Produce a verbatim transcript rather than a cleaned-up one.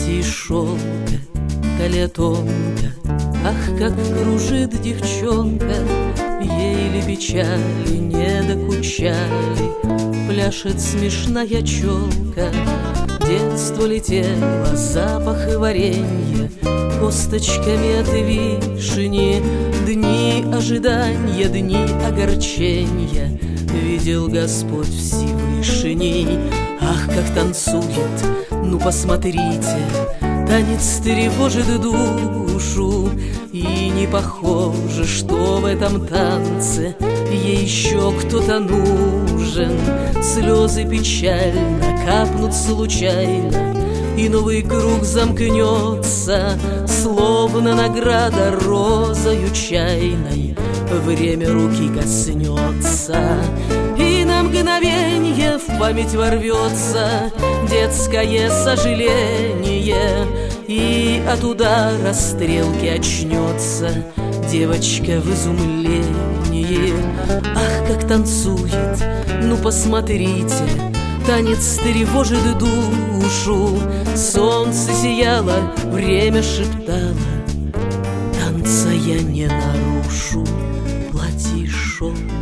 платье из шелка, талия тонко, ах, как кружит девчонка. Ей ли печали не докучали, пляшет смешная челка. Детство летело, запах и варенье, косточками от вишни. Дни ожидания, дни огорчения видел Господь Всевышний. Ах, как танцует, ну посмотрите, танец тревожит душу. И не похоже, что в этом танце ей еще кто-то нужен. Слезы печально капнут случайно, и новый круг замкнется, словно награда розою чайной время руки коснется. И на мгновенье в память ворвется детское сожаление, и от удара стрелки очнется девочка в изумлении. Ах, как танцует, ну посмотрите, танец тревожит душу. Солнце сияло, время шептало, танца я не нарушу. Платье из шелка,